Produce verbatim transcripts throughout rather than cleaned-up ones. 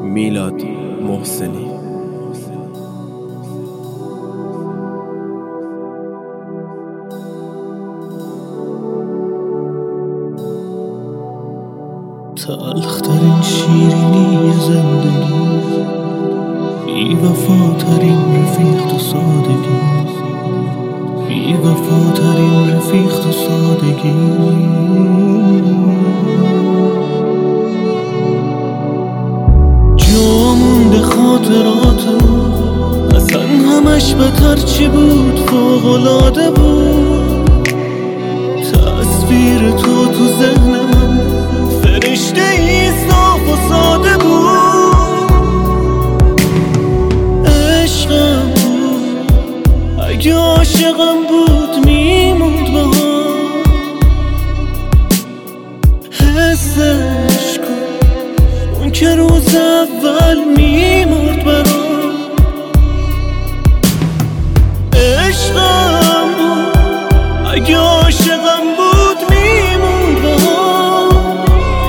میلاد محسنی. تلخترین شیرینی زندگی، بی وفاترین رفیق تو سادگی، بی وفاترین رفیق تو سادگی. جا مونده خاطراتم، اصلا همش بهتر چی بود، فوق‌العاده بود. تصویر تو تو ذهن من فرشته ای صاف و ساده بود. عشقم بود، اگه عاشقم بود میموند بهار. حسش کن اون که روز اول میمرد برام. عشقم بود، اگه عاشقم بود میموند بهار.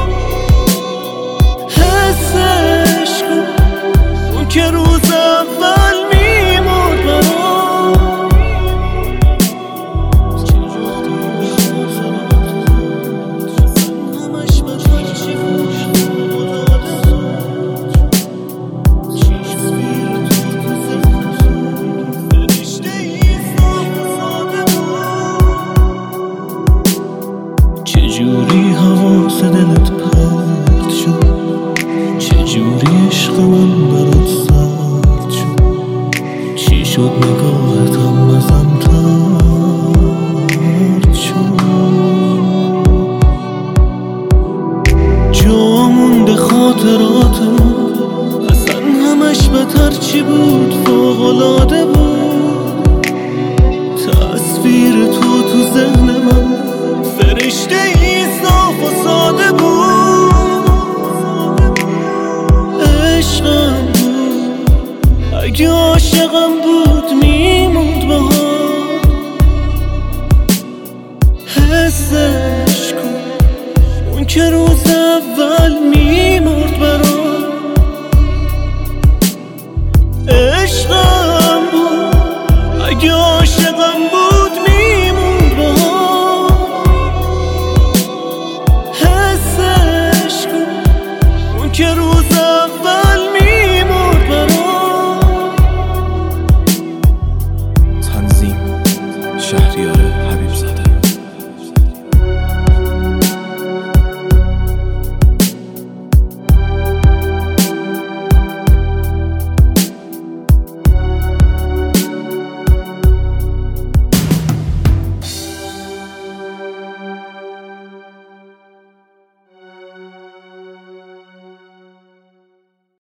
حسش کن اون که روز اول میمرد برام. همش بدتر چی بود، چجوری حواس دلت پرت شد، چجوری عشق من برات سرد شد. چی شد نگاهت هم ازم طرد شد. جا مونده خاطراتم، اصلا همش بهتر چی بود، فوق‌العاده بود. تصویر تو تو ذهن من فرشته ای صاف و ساده بود. عشقم بود، اگه عاشقم بود میموند بهار. حسش کن اون که روز اول میمرد برام. عشقم بود، اگه عاشقم بود میموند بهار. حسش کن اون که روز